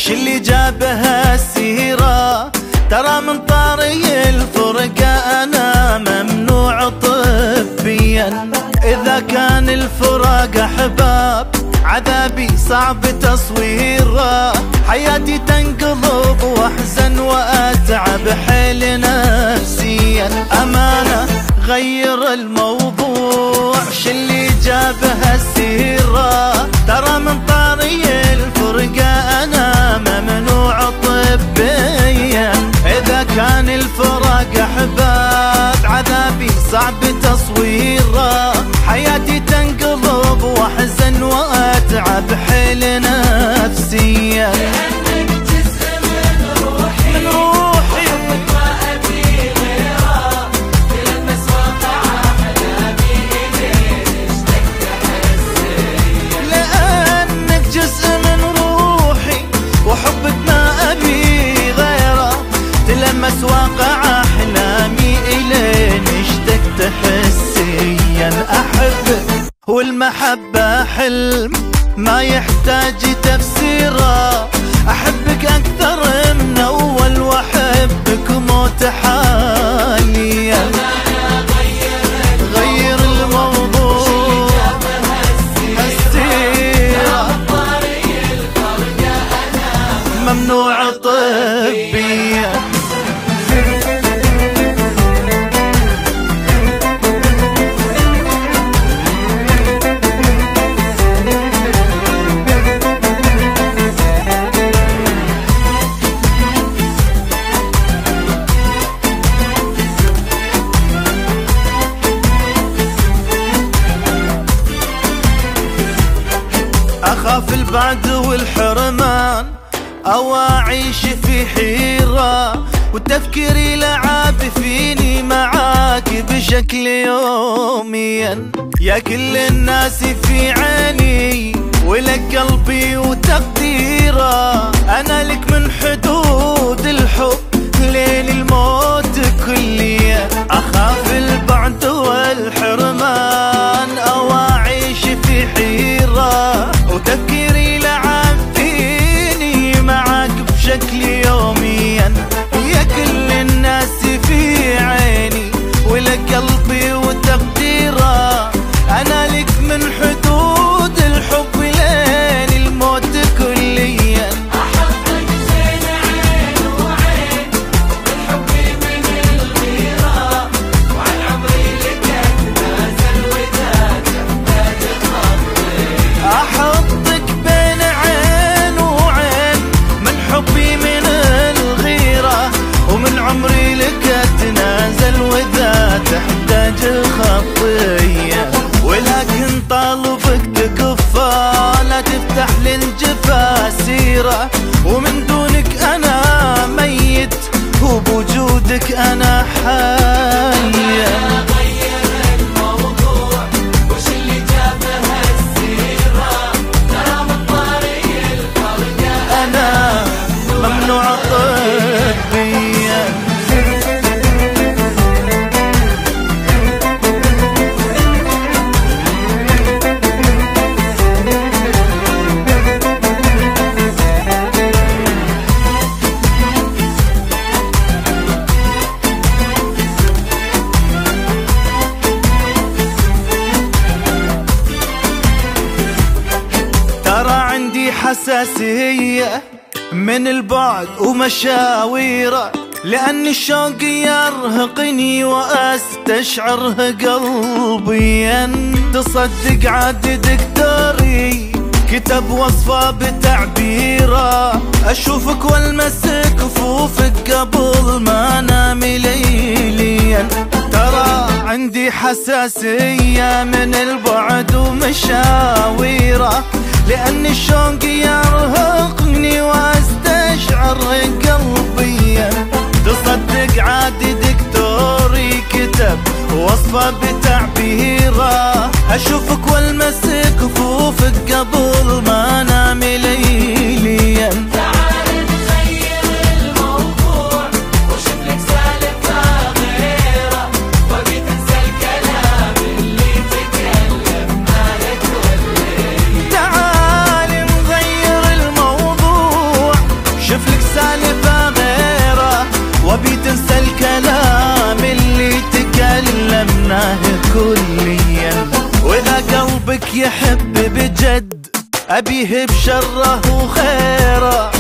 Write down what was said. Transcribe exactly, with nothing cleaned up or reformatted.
اللي جابها السيرة؟ ترى من طاري الفرقة أنا ممنوع طبيا. إذا كان الفراق أحباب عذابي صعب تصويره، حياتي تنقلب واحزن واتعب حيل نفسيا. امانه غير الموضوع، شلي جابها السيره؟ ترى من طاري الفرقه انا ممنوع طبيا. اذا كان الفراق احباب عذابي صعب تصويره، حياتي تنقلب واحزن واتعب حيل نفسيا. لأنك جزء من روحي من روحي ما أبي غيره، تلمس واقع أحلامي إلين اشتقت حسيا. لأنك جزء من روحي وحبك ما أبي غيره، تلمس واقع أحلامي إلين اشتقت حسيا. أحبك والمحبة حلم ما يحتاج تفسيره، أحبك أكثر من أول وأحبك موت حاليا. غير الموضوع السيرة، ممنوع طبيا. أخاف البعد والحرمان أو أعيش في حيرة، وتفكيري لعاب فيني معاك بشكل يوميا. يا كل الناس في عيني ولك قلبي وتقديره، أنا لك من حدود الحب لين الموت كليا. أخاف البعد والحرمان أو أعيش في حيرة، وتفكيري لعب فيني معاك بشكل يوميا. يا كل الناس في عيني ولك قلبي وتقديره، أنا لك من حدود الحب لين الموت كليا. أحطك بين عين وعين من حبي من الغيرة، وعن عمري لك أتنازل وإذا تحتاج خطي. أحطك بين عين وعين من حبي من الغيرة، ومن عمري لك أتنازل وإذا تحتاج خطية. ولكن طالبك تكفى لا تفتح للجفا سيرة، ومن دونك أنا ميت وبوجودك أنا حية. غير الموضوع وش اللي جابها السيرة؟ ترى من طاري الفرقة أنا ممنوع طبيا. ترى عندي حساسية من البعد ومشاويره، لأن الشوق يرهقني وأستشعره قلبيا. تصدق عاد دكتوري كتب وصفة بتعبيره، أشوفك والمس كفوفك قبل ما أنام ليليا. ترى عندي حساسية من البعد ومشاويره، لأن الشوق يرهقني وأستشعر قلبيا. تصدق عادي دكتوري كتب وصفة بتعبيره، أشوفك والمس كفوفك قبل ما أنام ليليا. تعال نغير الموضوع وشوف لك سالفة غيره، وابي تنسى الكلام اللي تكلمنا لك والليل. تعال نغير الموضوع يحب بجد أبيه بشره وخيره،